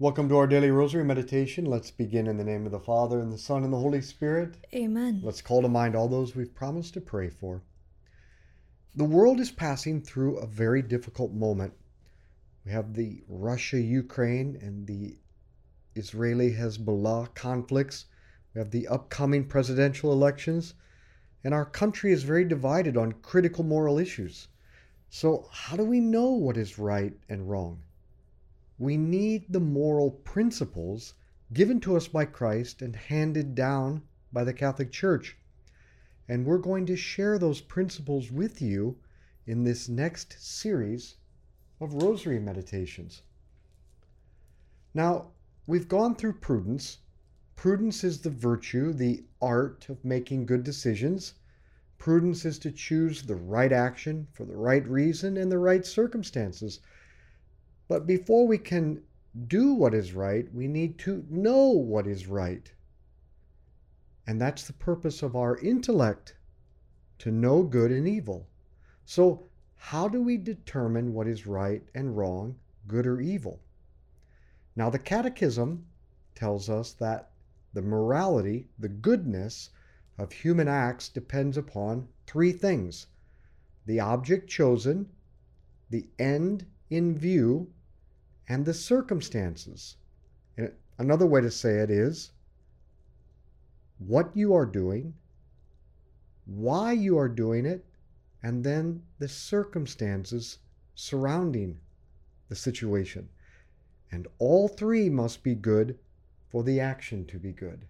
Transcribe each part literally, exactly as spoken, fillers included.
Welcome to our daily rosary meditation. Let's begin in the name of the Father, and the Son, and the Holy Spirit. Amen. Let's call to mind all those we've promised to pray for. The world is passing through a very difficult moment. We have the Russia-Ukraine and the Israeli-Hezbollah conflicts. We have the upcoming presidential elections. And our country is very divided on critical moral issues. So how do we know what is right and wrong? We need the moral principles given to us by Christ and handed down by the Catholic Church. And we're going to share those principles with you in this next series of Rosary Meditations. Now, we've gone through prudence. Prudence is the virtue, the art of making good decisions. Prudence is to choose the right action for the right reason and the right circumstances. But before we can do what is right, we need to know what is right. And that's the purpose of our intellect, to know good and evil. So how do we determine what is right and wrong, good or evil? Now, the Catechism tells us that the morality, the goodness of human acts depends upon three things: the object chosen, the end in view, and the circumstances. And another way to say it is what you are doing, why you are doing it, and then the circumstances surrounding the situation. And all three must be good for the action to be good.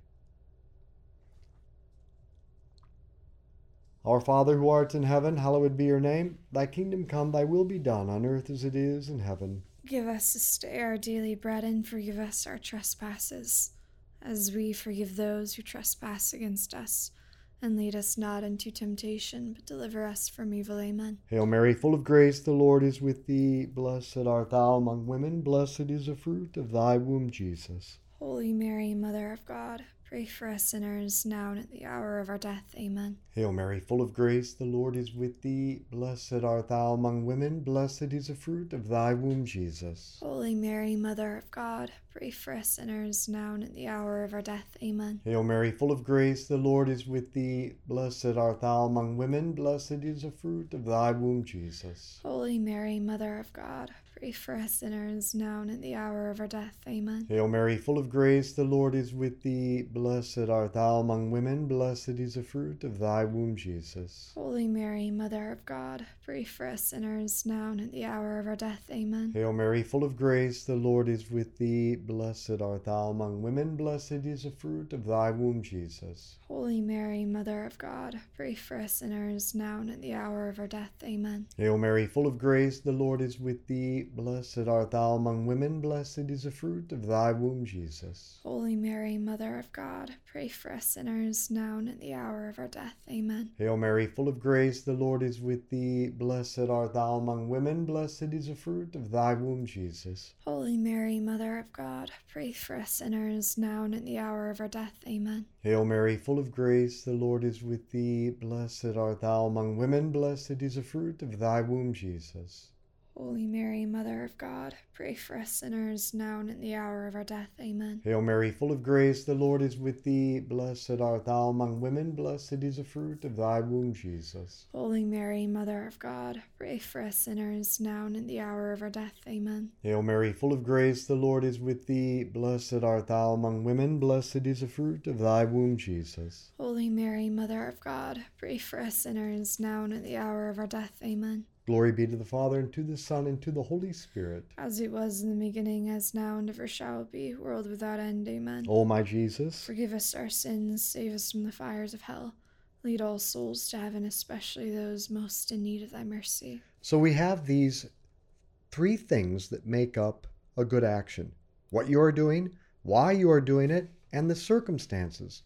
Our Father who art in heaven, hallowed be your name. Thy kingdom come, thy will be done on earth as it is in heaven. Give us this day our daily bread, and forgive us our trespasses, as we forgive those who trespass against us. And lead us not into temptation, but deliver us from evil. Amen. Hail Mary, full of grace, the Lord is with thee. Blessed art thou among women. Blessed is the fruit of thy womb, Jesus. Holy Mary, Mother of God, pray for us sinners, now and at the hour of our death. Amen. Hail Mary, full of grace, the Lord is with thee. Blessed art thou among women. Blessed is the fruit of thy womb, Jesus. Holy Mary, Mother of God, pray for us sinners, now and at the hour of our death. Amen. Hail Mary, full of grace, the Lord is with thee. Blessed art thou among women. Blessed is the fruit of thy womb, Jesus. Holy Mary, Mother of God, pray for us sinners, now and at the hour of our death. Amen. Hail Mary, full of grace, the Lord is with thee. Blessed art thou among women. Blessed is the fruit of thy womb, Jesus. Holy Mary, Mother of God, pray for us sinners, now and at the hour of our death. Amen. Hail Mary, full of grace, the Lord is with thee. Blessed art thou among women. Blessed is the fruit of thy womb, Jesus. Holy Mary, Mother of God, pray for us sinners, now and at the hour of our death. Amen. Hail Mary, full of grace, the Lord is with thee. Blessed art thou among women. Blessed is the fruit of thy womb, Jesus. Holy Mary, Mother of God, pray for us sinners, now and at the hour of our death. Amen. Hail Mary, full of grace, the Lord is with thee. Blessed art thou among women. Blessed is the fruit of thy womb, Jesus. Holy Mary, Mother of God, pray for us sinners, now and at the hour of our death. Amen. Hail Mary, full of grace, the Lord is with thee. Blessed art thou among women. Blessed is the fruit of thy womb, Jesus. Holy Mary, Mother of God, pray for us sinners, now and at the hour of our death. Amen. Hail Mary, full of grace, the Lord is with thee. Blessed art thou among women. Blessed is the fruit of thy womb, Jesus. Holy Mary, Mother of God, pray for us sinners, now and at the hour of our death. Amen. Hail Mary, full of grace, the Lord is with thee. Blessed art thou among women. Blessed is the fruit of thy womb, Jesus. Holy Mary, Mother of God, pray for us sinners, now and at the hour of our death. Amen. Glory be to the Father, and to the Son, and to the Holy Spirit. As it was in the beginning, as now, and ever shall be, world without end. Amen. O my Jesus, forgive us our sins, save us from the fires of hell. Lead all souls to heaven, especially those most in need of thy mercy. So we have these three things that make up a good action: what you are doing, why you are doing it, and the circumstances.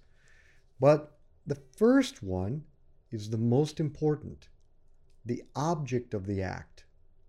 But the first one is the most important: the object of the act.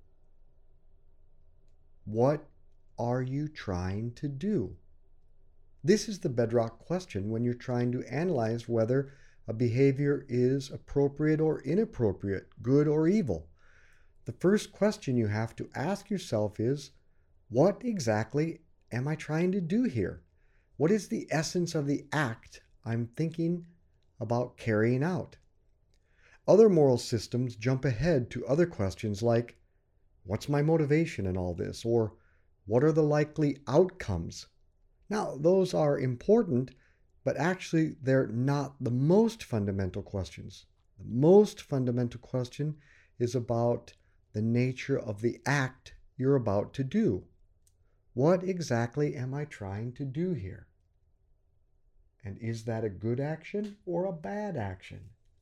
What are you trying to do? This is the bedrock question when you're trying to analyze whether a behavior is appropriate or inappropriate, good or evil. The first question you have to ask yourself is, what exactly am I trying to do here? What is the essence of the act I'm thinking about carrying out? Other moral systems jump ahead to other questions like, what's my motivation in all this? Or what are the likely outcomes? Now, those are important, but actually they're not the most fundamental questions. The most fundamental question is about the nature of the act you're about to do. What exactly am I trying to do here? And is that a good action or a bad action?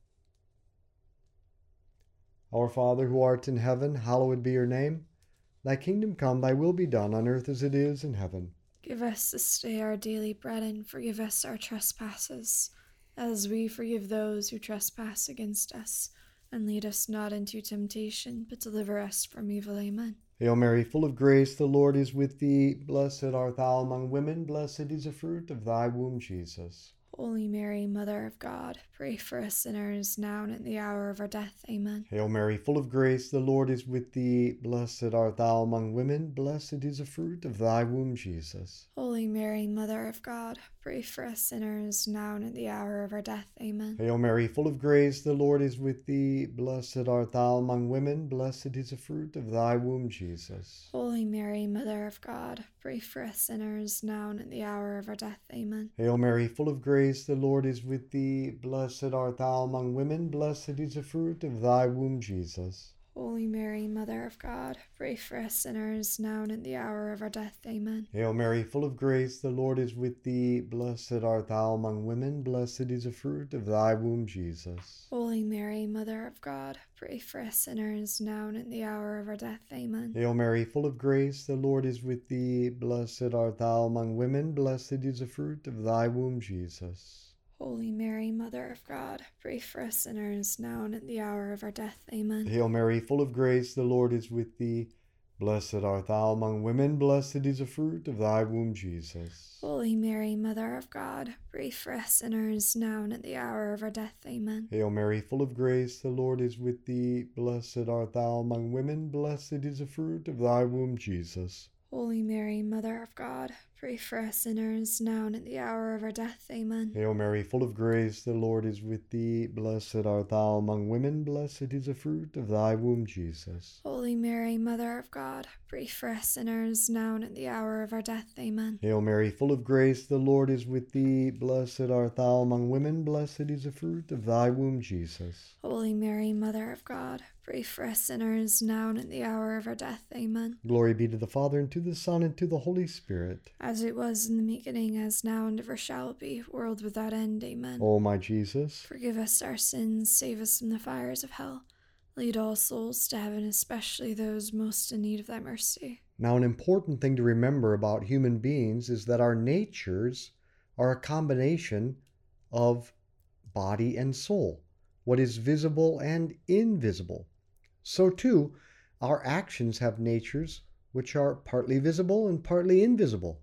Our Father who art in heaven, hallowed be your name. Thy kingdom come, thy will be done on earth as it is in heaven. Give us this day our daily bread, and forgive us our trespasses, as we forgive those who trespass against us. And lead us not into temptation, but deliver us from evil. Amen. Hail Mary, full of grace, the Lord is with thee. Blessed art thou among women, blessed is the fruit of thy womb, Jesus. Holy Mary, Mother of God, pray for us sinners, now and at the hour of our death. Amen. Hail Mary, full of grace, the Lord is with thee. Blessed art thou among women, blessed is the fruit of thy womb, Jesus. Holy Mary, Mother of God, pray for us sinners, now and at the hour of our death. Amen. Hail Mary, full of grace, the Lord is with thee. Blessed art thou among women, blessed is the fruit of thy womb, Jesus. Holy Mary, Mother of God, pray for us sinners, now and at the hour of our death. Amen. Hail Mary, full of grace, the Lord is with thee. Blessed art thou among women, blessed is the fruit of thy womb, Jesus. Holy Mary, Mother of God, pray for us sinners, now and at the hour of our death. Amen. Hail Mary, full of grace, the Lord is with thee. Blessed art thou among women, blessed is the fruit of thy womb, Jesus. Holy Mary, Mother of God, pray for us sinners, now and at the hour of our death. Amen. Hail Mary, full of grace, the Lord is with thee. Blessed art thou among women, blessed is the fruit of thy womb, Jesus. Holy Mary, Mother of God, pray for us sinners, now and at the hour of our death. Amen. Hail Mary, full of grace, the Lord is with thee. Blessed art thou among women, blessed is the fruit of thy womb, Jesus. Holy Mary, Mother of God, pray for us sinners, now and at the hour of our death. Amen. Hail Mary, full of grace, the Lord is with thee. Blessed art thou among women, blessed is the fruit of thy womb, Jesus. Holy Mary, Mother of God, pray for us sinners, now and at the hour of our death. Amen. Hail Mary, full of grace, the Lord is with thee. Blessed art thou among women, blessed is the fruit of thy womb, Jesus. Holy Mary, Mother of God, pray for us sinners, now and at the hour of our death. Amen. Hail Mary, full of grace, the Lord is with thee. Blessed art thou among women, blessed is the fruit of thy womb, Jesus. Holy Mary, Mother of God, pray for us sinners, now and at the hour of our death. Amen. Glory be to the Father, and to the Son, and to the Holy Spirit. As it was in the beginning, as now, and ever shall be, world without end. Amen. O my Jesus, forgive us our sins, save us from the fires of hell. Lead all souls to heaven, especially those most in need of thy mercy. Now, an important thing to remember about human beings is that our natures are a combination of body and soul, what is visible and invisible. So too, our actions have natures which are partly visible and partly invisible,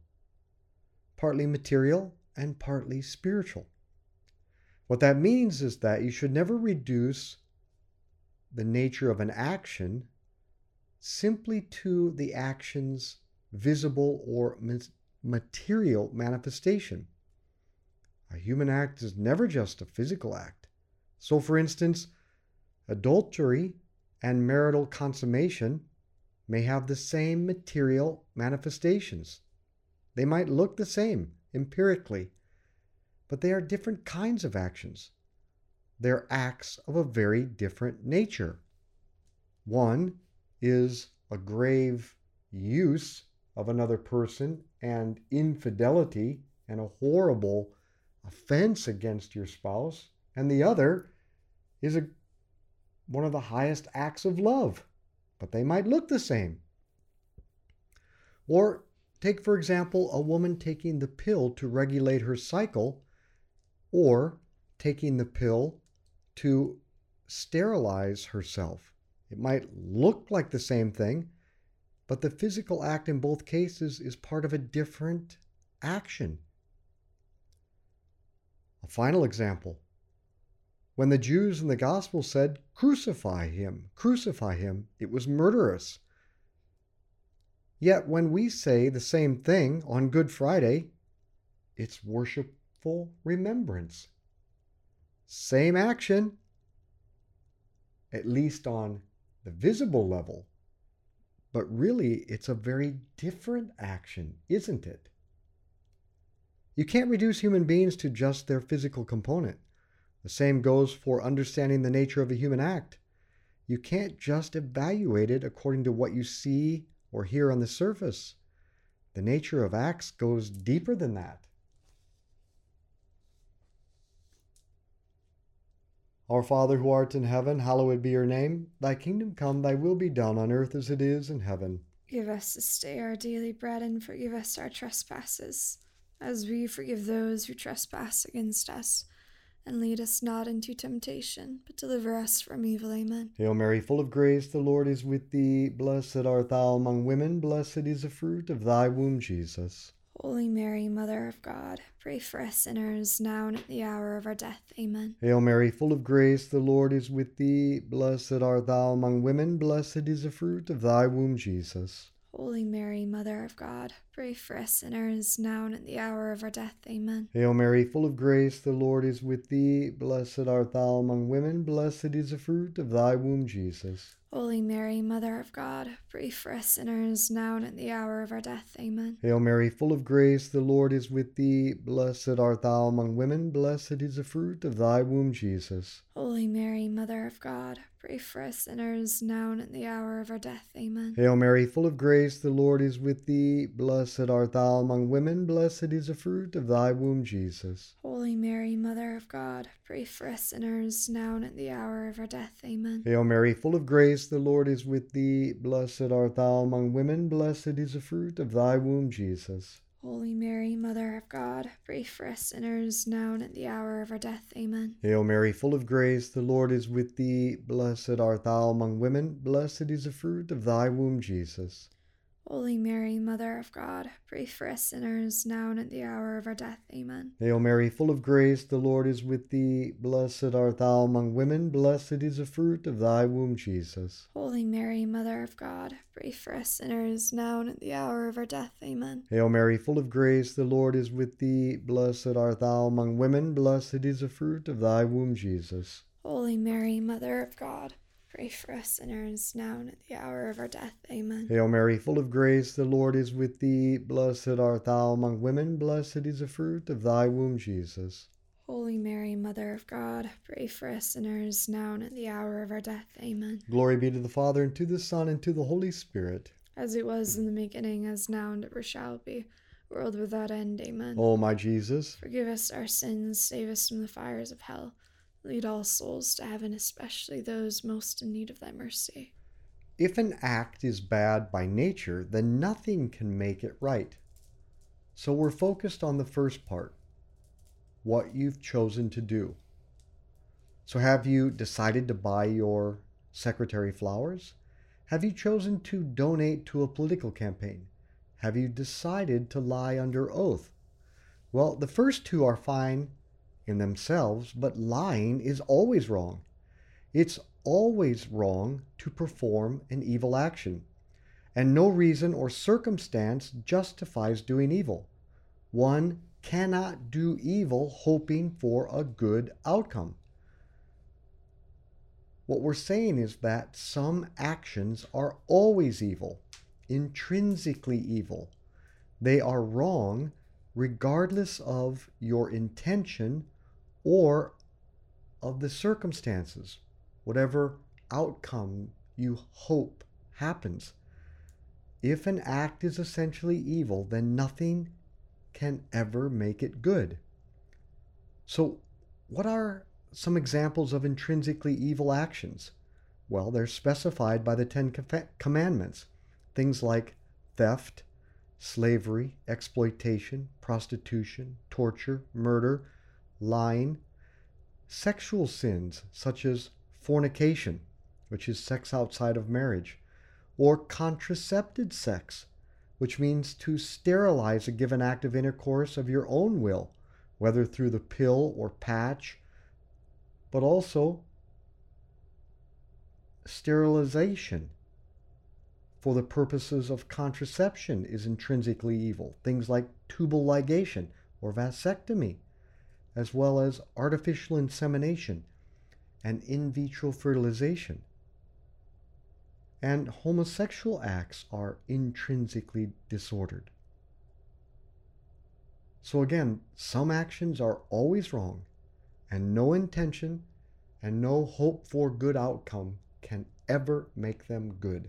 partly material and partly spiritual. What that means is that you should never reduce the nature of an action simply to the action's visible or material manifestation. A human act is never just a physical act. So, for instance, adultery and marital consummation may have the same material manifestations. They might look the same empirically, but they are different kinds of actions. They're acts of a very different nature. One is a grave use of another person and infidelity and a horrible offense against your spouse, and the other is a, one of the highest acts of love, but they might look the same. Or take, for example, a woman taking the pill to regulate her cycle, or taking the pill to sterilize herself. It might look like the same thing, but the physical act in both cases is part of a different action. A final example. When the Jews in the gospel said, "Crucify him, crucify him," it was murderous. Yet when we say the same thing on Good Friday, it's worshipful remembrance. Same action, at least on the visible level, but really it's a very different action, isn't it? You can't reduce human beings to just their physical component. The same goes for understanding the nature of a human act. You can't just evaluate it according to what you see or hear on the surface. The nature of acts goes deeper than that. Our Father who art in heaven, hallowed be your name. Thy kingdom come, thy will be done on earth as it is in heaven. Give us this day our daily bread, and forgive us our trespasses, as we forgive those who trespass against us. And lead us not into temptation, but deliver us from evil. Amen. Hail Mary, full of grace, the Lord is with thee. Blessed art thou among women, blessed is the fruit of thy womb, Jesus. Holy Mary, Mother of God, pray for us sinners, now and at the hour of our death. Amen. Hail Mary, full of grace, the Lord is with thee. Blessed art thou among women, blessed is the fruit of thy womb, Jesus. Holy Mary, Mother of God, pray for us sinners, now and at the hour of our death. Amen. Hail Mary, full of grace, the Lord is with thee. Blessed art thou among women, blessed is the fruit of thy womb, Jesus. Holy Mary, Mother of God, pray for us sinners, now and at the hour of our death. Amen. Hail Mary, full of grace, the Lord is with thee. Blessed art thou among women, blessed is the fruit of thy womb, Jesus. Holy Mary, Mother of God, pray for us sinners, now and at the hour of our death. Amen. Hail Mary, full of grace, the Lord is with thee. Blessed art thou among women, blessed is the fruit of thy womb, Jesus. Holy Mary, Mother of God, pray for us sinners, now and at the hour of our death. Amen. Hail Mary, full of grace, the Lord is with thee. Blessed art thou among women, blessed is the fruit of thy womb, Jesus. Holy Mary, Mother of God, pray for us sinners, now and at the hour of our death. Amen. Hail Mary, full of grace, the Lord is with thee. Blessed art thou among women, blessed is the fruit of thy womb, Jesus. Holy Mary, Mother of God, pray for us sinners, now and at the hour of our death. Amen. Hail Mary, full of grace, the Lord is with thee. Blessed art thou among women, blessed is the fruit of thy womb, Jesus. Holy Mary, Mother of God, pray for us sinners, now and at the hour of our death. Amen. Hail Mary, full of grace, the Lord is with thee. Blessed art thou among women, blessed is the fruit of thy womb, Jesus. Holy Mary, Mother of God, pray for us sinners, now and at the hour of our death. Amen. Hail Mary, full of grace, the Lord is with thee. Blessed art thou among women, blessed is the fruit of thy womb, Jesus. Holy Mary, Mother of God, pray for us sinners, now and at the hour of our death. Amen. Glory be to the Father, and to the Son, and to the Holy Spirit. As it was in the beginning, as now, and ever shall be, world without end. Amen. O my Jesus, forgive us our sins, save us from the fires of hell. Lead all souls to heaven, especially those most in need of thy mercy. if an act is bad by nature, then nothing can make it right. So we're focused on the first part, what you've chosen to do. So have you decided to buy your secretary flowers? Have you chosen to donate to a political campaign? Have you decided to lie under oath? Well, the first two are fine in themselves, but lying is always wrong. It's always wrong to perform an evil action, and no reason or circumstance justifies doing evil. One cannot do evil hoping for a good outcome. What we're saying is that some actions are always evil, intrinsically evil. They are wrong regardless of your intention or of the circumstances, whatever outcome you hope happens. If an act is essentially evil, then nothing can ever make it good. So, what are some examples of intrinsically evil actions? Well, they're specified by the Ten Commandments. Things like theft, slavery, exploitation, prostitution, torture, murder, lying, sexual sins such as fornication, which is sex outside of marriage, or contracepted sex, which means to sterilize a given act of intercourse of your own will, whether through the pill or patch, but also sterilization. for the purposes of contraception is intrinsically evil. Things like tubal ligation or vasectomy, as well as artificial insemination and in vitro fertilization. And homosexual acts are intrinsically disordered. So again, some actions are always wrong, and no intention and no hope for good outcome can ever make them good.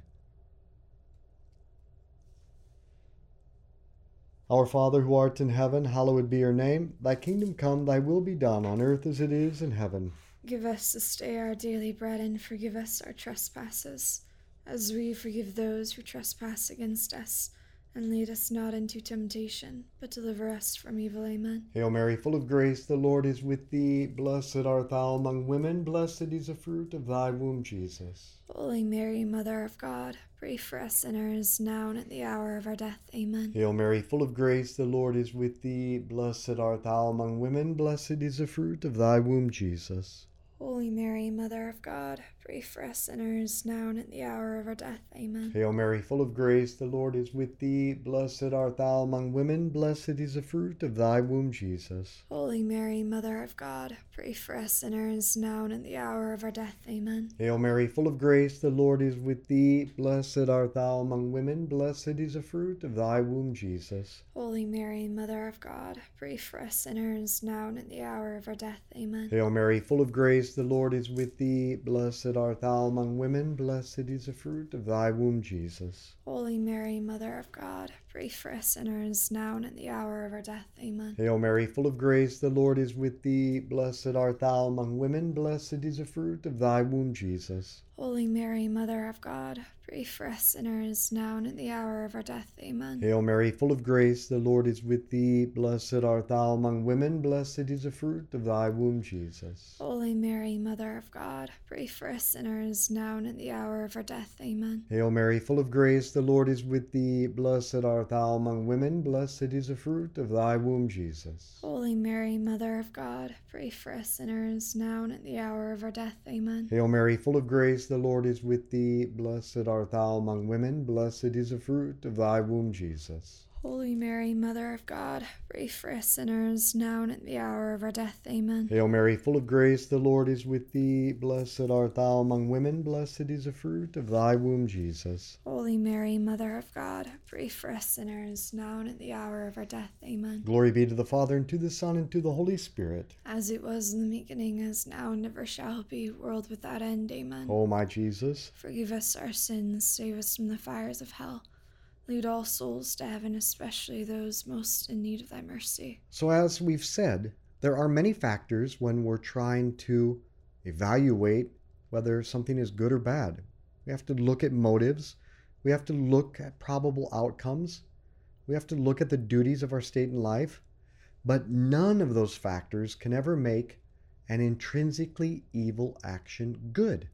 Our Father who art in heaven, hallowed be your name. Thy kingdom come, thy will be done on earth as it is in heaven. Give us this day our daily bread, and forgive us our trespasses, as we forgive those who trespass against us. And lead us not into temptation, but deliver us from evil. Amen. Hail Mary, full of grace, the Lord is with thee. Blessed art thou among women, blessed is the fruit of thy womb, Jesus. Holy Mary, Mother of God, pray for us sinners, now and at the hour of our death. Amen. Hail Mary, full of grace, the Lord is with thee. Blessed art thou among women, blessed is the fruit of thy womb, Jesus. Holy Mary, Mother of God, pray for us sinners, now and at the hour of our death. Amen. Hail Mary, full of grace, the Lord is with thee. Blessed art thou among women, blessed is the fruit of thy womb, Jesus. Holy Mary, Mother of God, pray for us sinners, now and at the hour of our death. Amen. Hail Mary, full of grace, the Lord is with thee. Blessed art thou among women, blessed is the fruit of thy womb, Jesus. Holy Mary, Mother of God, pray for us sinners, now and at the hour of our death. Amen. Hail Mary, full of grace, the Lord is with thee. Blessed art thou among women, blessed is the fruit of thy womb, Jesus. Holy Mary, Mother of God, pray for us sinners, now and at the hour of our death. Amen. Hail Mary, full of grace, the Lord is with thee. Blessed art thou among women, blessed is the fruit of thy womb, Jesus. Holy Mary, Mother of God, pray for us sinners, now and at the hour of our death. Amen. Hail Mary, full of grace, the Lord is with thee. Blessed art thou among women, blessed is the fruit of thy womb, Jesus. Holy Mary, Mother of God, pray for us sinners, now and at the hour of our death. Amen. Hail Mary, full of grace, the Lord is with thee. Blessed art thou among women, blessed is the fruit of thy womb, Jesus. Holy Mary, Mother of God, pray for us sinners, now and at the hour of our death. Amen. Hail Mary, full of grace, the Lord is with thee. Blessed art thou among women, blessed is the fruit of thy womb, Jesus. Holy Mary, Mother of God, pray for us sinners, now and at the hour of our death. Amen. Hail Mary, full of grace, the Lord is with thee. Blessed art thou among women, blessed is the fruit of thy womb, Jesus. Holy Mary, Mother of God, pray for us sinners, now and at the hour of our death. Amen. Glory be to the Father, and to the Son, and to the Holy Spirit. As it was in the beginning, as now, and ever shall be, world without end. Amen. O my Jesus, forgive us our sins, save us from the fires of hell. Lead all souls to heaven, especially those most in need of thy mercy. So as we've said, there are many factors when we're trying to evaluate whether something is good or bad. We have to look at motives. We have to look at probable outcomes. We have to look at the duties of our state in life. But none of those factors can ever make an intrinsically evil action good.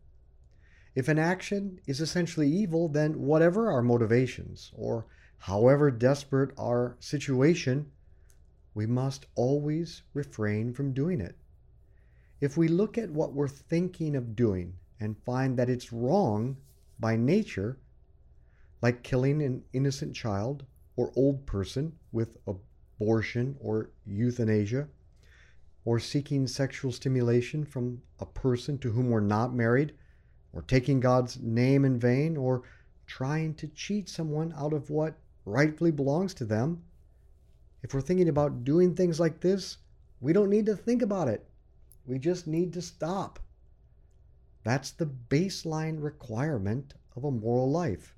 If an action is essentially evil, then whatever our motivations or however desperate our situation, we must always refrain from doing it. If we look at what we're thinking of doing and find that it's wrong by nature, like killing an innocent child or old person with abortion or euthanasia, or seeking sexual stimulation from a person to whom we're not married, or taking God's name in vain, or trying to cheat someone out of what rightfully belongs to them. If we're thinking about doing things like this, we don't need to think about it. We just need to stop. That's the baseline requirement of a moral life.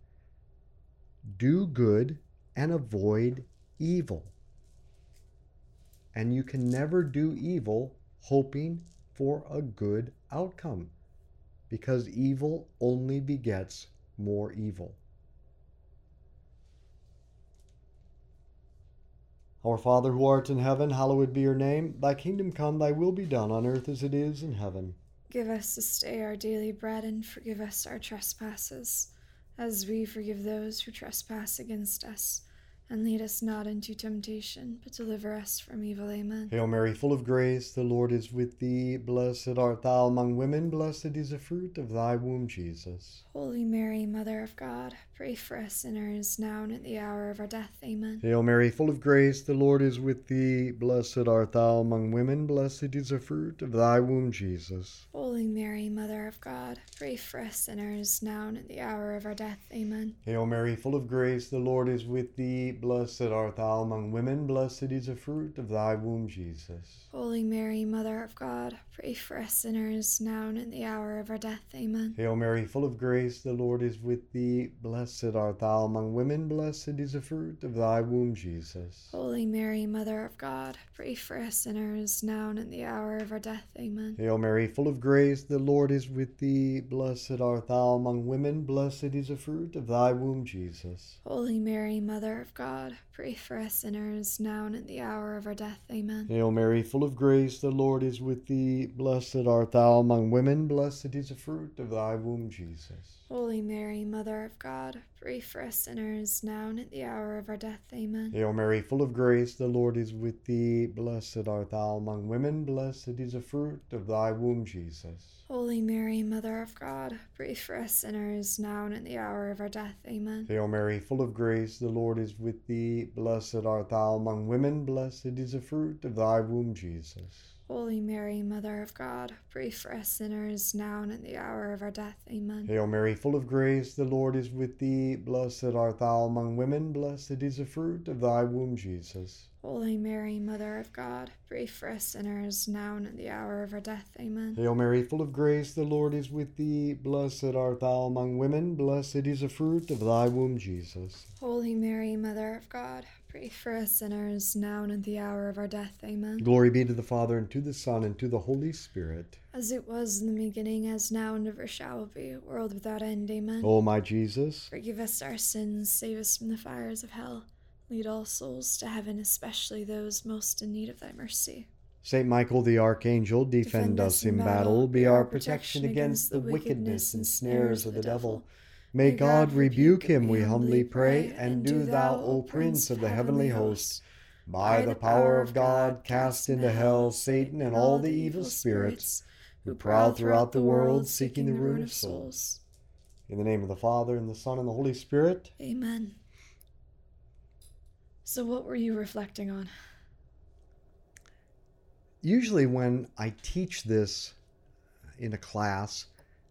Do good and avoid evil. And you can never do evil hoping for a good outcome, because evil only begets more evil. Our Father who art in heaven, hallowed be your name. Thy kingdom come, thy will be done on earth as it is in heaven. Give us this day our daily bread, and forgive us our trespasses, as we forgive those who trespass against us. and lead us not into temptation, but deliver us from evil. Amen. Hail Mary, full of grace, the Lord is with thee. Blessed art thou among women, blessed is the fruit of thy womb, Jesus. Holy Mary, Mother of God, pray for us sinners, now and at the hour of our death. Amen. Hail Mary, full of grace, the Lord is with thee. Blessed art thou among women, blessed is the fruit of thy womb, Jesus. Holy Mary, Mother of God, pray for us sinners, now and at the hour of our death. Amen. Hail Mary, full of grace, the Lord is with thee. Blessed art thou among women, blessed is the fruit of thy womb, Jesus. Holy Mary, Mother of God, pray for us sinners, now and at the hour of our death. Amen. Hail Mary, full of grace, the Lord is with thee. Blessed art thou among women, blessed is the fruit of thy womb, Jesus. Holy Mary, Mother of God, pray for us sinners, now and at the hour of our death. Amen. Hail Mary, full of grace, the Lord is with thee. Blessed art thou among women, blessed is the fruit of thy womb, Jesus. Holy Mary, Mother of God, pray for us sinners, now and at the hour of our death. Amen. Hail Mary, full of grace, the Lord is with thee. Blessed art thou among women, blessed is the fruit of thy womb, Jesus. Holy Mary, Mother of God, pray for us sinners, now and at the hour of our death. Amen. Hail Mary, full of grace, the Lord is with thee. Blessed art thou among women, blessed is the fruit of thy womb, Jesus. Holy Mary, Mother of God, pray for us sinners, now and at the hour of our death. Amen. Hail Mary, full of grace, the Lord is with thee. Blessed art thou among women, blessed is the fruit of thy womb, Jesus. Holy Mary, Mother of God, pray for us sinners, now and at the hour of our death. Amen. Hail Mary, full of grace, the Lord is with thee. Blessed art thou among women, blessed is the fruit of thy womb, Jesus. Holy Mary, Mother of God, pray for us sinners, now and at the hour of our death. Amen. Hail Mary, full of grace, the Lord is with thee. Blessed art thou among women, blessed is the fruit of thy womb, Jesus. Holy Mary, Mother of God, pray for us sinners, now and at the hour of our death. Amen. Glory be to the Father, and to the Son, and to the Holy Spirit. As it was in the beginning, as now, and ever shall be, world without end. Amen. O my Jesus, forgive us our sins, save us from the fires of hell. Lead all souls to heaven, especially those most in need of thy mercy. Saint Michael the Archangel, defend, defend us in battle. Be our protection against the wickedness and snares of the devil. May God rebuke him, we humbly pray, and do thou, O Prince of the heavenly host, by the power of God, cast into hell Satan and all the evil spirits who prowl throughout the world, seeking the ruin of souls. In the name of the Father, and the Son, and the Holy Spirit. Amen. So what were you reflecting on? Usually when I teach this in a class,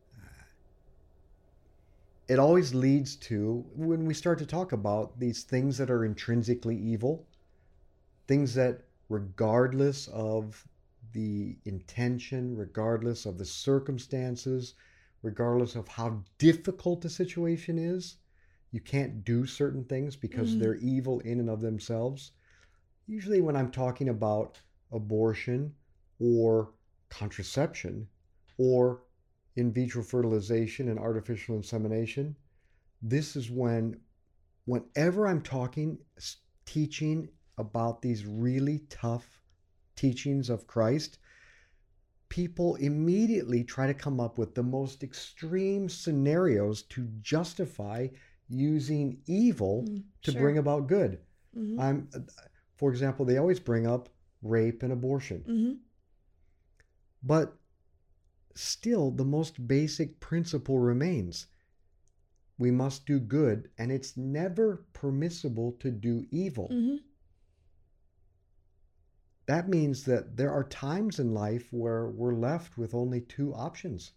it always leads to, when we start to talk about these things that are intrinsically evil, things that regardless of the intention, regardless of the circumstances, regardless of how difficult the situation is, you can't do certain things because mm. they're evil in and of themselves. Usually when I'm talking about abortion or contraception or in vitro fertilization and artificial insemination, this is when, whenever I'm talking, teaching about these really tough teachings of Christ, people immediately try to come up with the most extreme scenarios to justify using evil mm, to sure. bring about good. Mm-hmm. I'm, for example, they always bring up rape and abortion. Mm-hmm. But still, the most basic principle remains. We must do good, and it's never permissible to do evil. Mm-hmm. That means that there are times in life where we're left with only two options: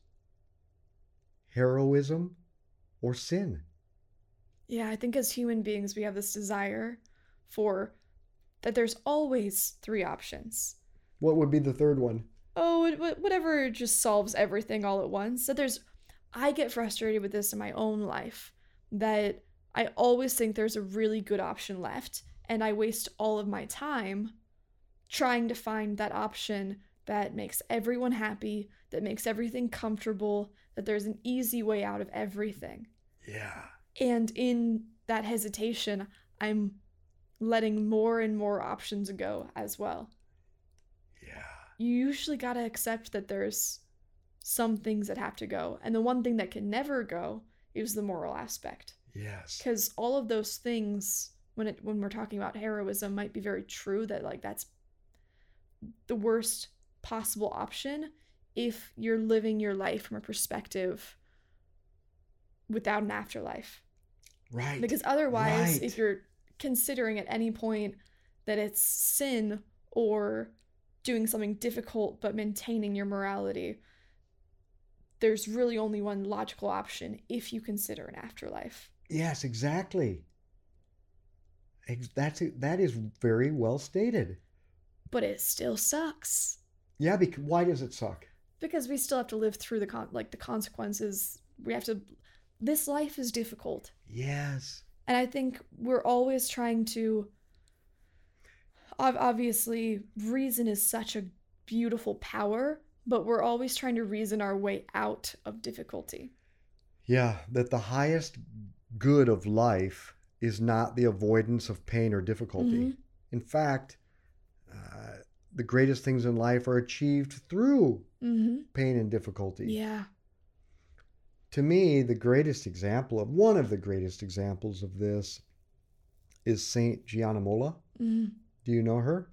heroism or sin. Yeah, I think as human beings, we have this desire for that there's always three options. What would be the third one? Oh, whatever just solves everything all at once. That there's, I get frustrated with this in my own life, that I always think there's a really good option left, and I waste all of my time trying to find that option that makes everyone happy, that makes everything comfortable, that there's an easy way out of everything. Yeah. And in that hesitation, I'm letting more and more options go as well. Yeah. You usually got to accept that there's some things that have to go. And the one thing that can never go is the moral aspect. Yes. Because all of those things when it when we're talking about heroism might be very true, that like that's the worst possible option if you're living your life from a perspective without an afterlife. Right. Because otherwise, right. if you're considering at any point that it's sin or doing something difficult but maintaining your morality, there's really only one logical option if you consider an afterlife. Yes, exactly. Ex- That's it. That is very well stated. But it still sucks. Yeah, because why does it suck? Because we still have to live through the con- like the consequences. We have to. This life is difficult. Yes. And I think we're always trying to. Obviously, reason is such a beautiful power, but we're always trying to reason our way out of difficulty. Yeah, that the highest good of life is not the avoidance of pain or difficulty. Mm-hmm. In fact, uh, the greatest things in life are achieved through Mm-hmm. pain and difficulty. Yeah. To me, the greatest example of one of the greatest examples of this is Saint Gianna Molla. Mm-hmm. Do you know her?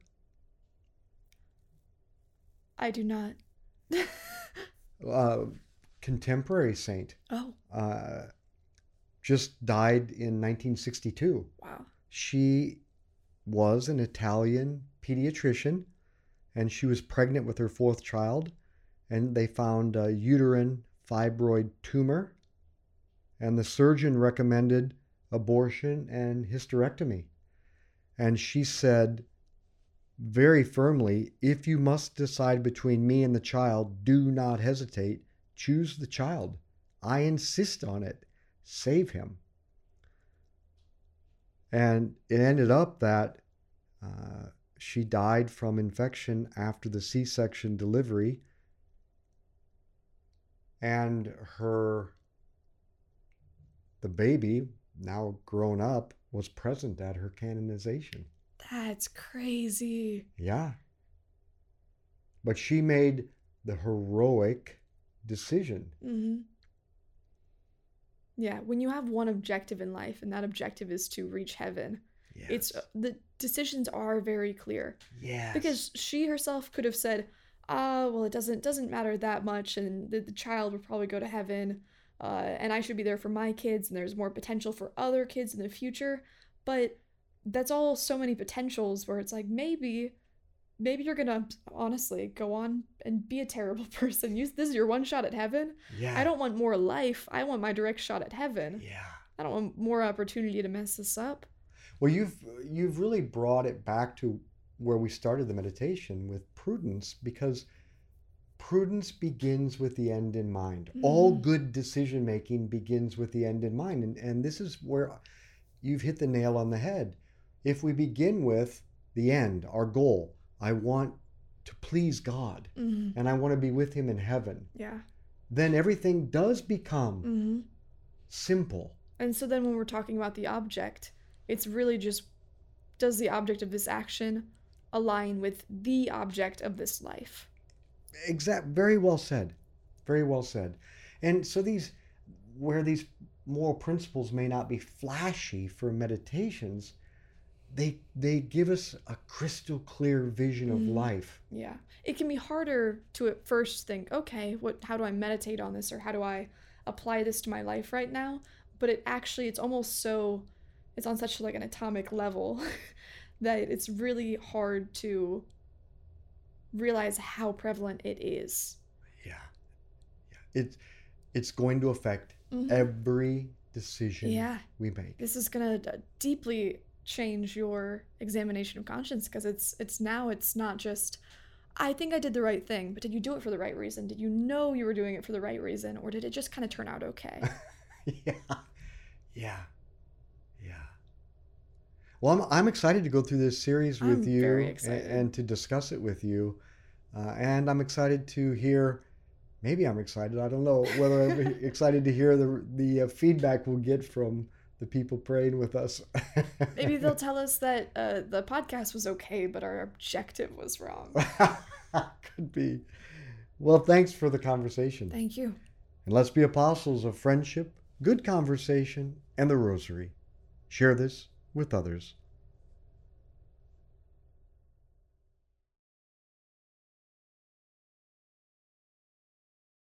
I do not. uh, contemporary saint. Oh. Uh, just died in nineteen sixty-two. Wow. She was an Italian pediatrician, and she was pregnant with her fourth child, and they found a uterine fibroid tumor, and the surgeon recommended abortion and hysterectomy. And she said very firmly, if you must decide between me and the child, do not hesitate. Choose the child. I insist on it. Save him. And it ended up that uh, she died from infection after the C-section delivery, and her, the baby, now grown up, was present at her canonization. That's crazy. Yeah. But she made the heroic decision. Mm-hmm. Yeah, when you have one objective in life, and that objective is to reach heaven, Yes. it's the decisions are very clear. Yes. Because she herself could have said, ah, well, it doesn't doesn't matter that much, and the, the child would probably go to heaven, uh, and I should be there for my kids, and there's more potential for other kids in the future. But that's all so many potentials where it's like, maybe, maybe you're gonna honestly go on and be a terrible person. Use this is your one shot at heaven. Yeah. I don't want more life. I want my direct shot at heaven. Yeah. I don't want more opportunity to mess this up. Well, you've you've really brought it back to where we started the meditation with prudence, because prudence begins with the end in mind. Mm. All good decision making begins with the end in mind. And, and this is where you've hit the nail on the head. If we begin with the end, our goal, I want to please God, mm-hmm. and I want to be with him in heaven. Yeah. Then everything does become mm-hmm. simple. And so then when we're talking about the object, it's really just, does the object of this action align with the object of this life? Exact. Very well said. Very well said. And so these, where these moral principles may not be flashy for meditations, they they give us a crystal clear vision of mm-hmm. life. Yeah. It can be harder to at first think, okay, what how do I meditate on this, or how do I apply this to my life right now? But it actually, it's almost so, it's on such like an atomic level that it's really hard to realize how prevalent it is. Yeah. Yeah. It's it's going to affect mm-hmm. every decision yeah. we make. This is going to deeply change your examination of conscience, because it's it's now it's not just, I think I did the right thing, but did you do it for the right reason? Did you know you were doing it for the right reason, or did it just kind of turn out okay? yeah. Yeah. Yeah. Well, I'm, I'm excited to go through this series with I'm you very and, excited. and to discuss it with you. Uh, and I'm excited to hear, maybe I'm excited, I don't know, whether I'm excited to hear the, the uh, feedback we'll get from the people praying with us. Maybe they'll tell us that uh, the podcast was okay, but our objective was wrong. Could be. Well, thanks for the conversation. Thank you. And let's be apostles of friendship, good conversation, and the rosary. Share this with others.